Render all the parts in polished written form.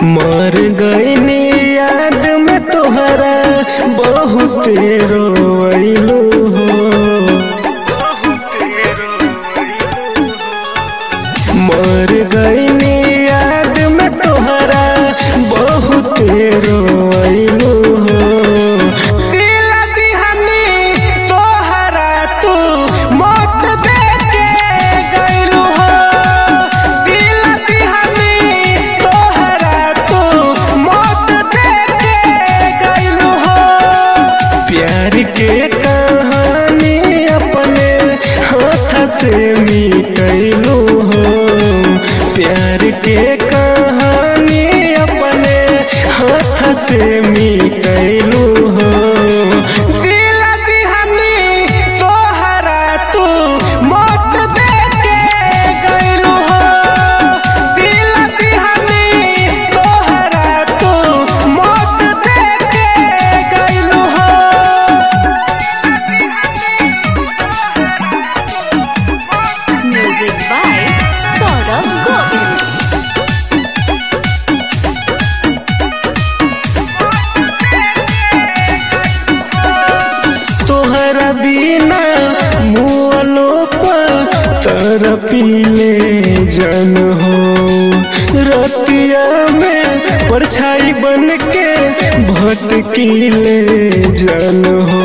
मर गईनी याद में तोहरा बहुत रोइलू हो। मर गईनी याद में तोहरा बहुत रोइलू हो। दिला दिहनी तोहरा तू मौत देके गइलू हो। दिला दिहनी तोहरा तू मौत देके गइलू हो। प्यार के कहानी अपने हाथ से मिटैलू हो। प्यार के कहानी अपने हाथ से मिटैलू हो। दिला दिहनी तोहरा तू मौत देके गइलू हो। दिला दिहनी तोहरा तू मौत देके गइलू हो। Music by Saurabh Govind. तोहरा बिना मुआलो पर तरपीले जन हो। रतिया में परछाई बन के भटकीले जन हो।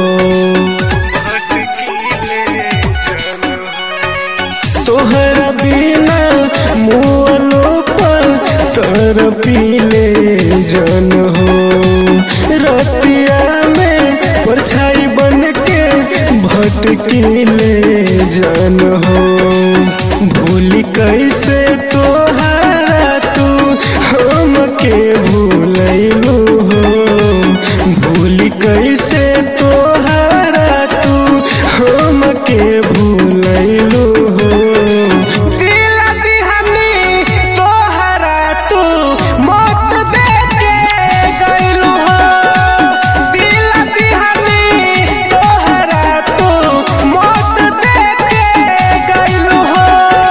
तोहरा बिना मुआलो पर तरपीले जन हो। रतिया में परछाई बन के भटकीले जन हो। भूल कैसे तोहरा तू हमके भूलैलू हो। भूल कैसे तोहरा तू हमके भूलैलू हो। दिला दिहनी तोहरा तू मौत देके गइलू हो। दिला दिहनी तोहरा तू मौत देके गइलू हो।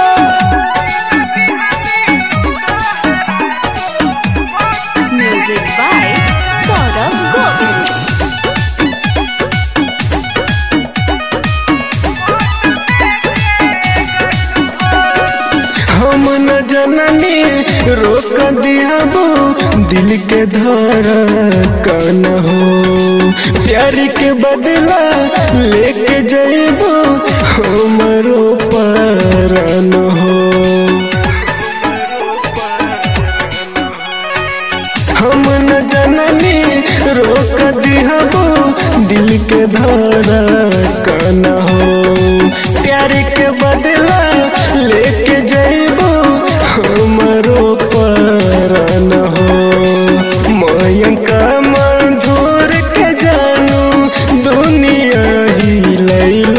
Music by Saurabh Govind. हम न जननी रोक दियाबू दिल के धड़कन हो। प्यार के बदला लेके जइबू हमरो परान हो। हम न जननी रोक दियाबू दिल के धड़कन हो। प्यार के बदला लेके जइबू हमरो परान हो। मयंका मधुर के जानू दुनिया ही लैलू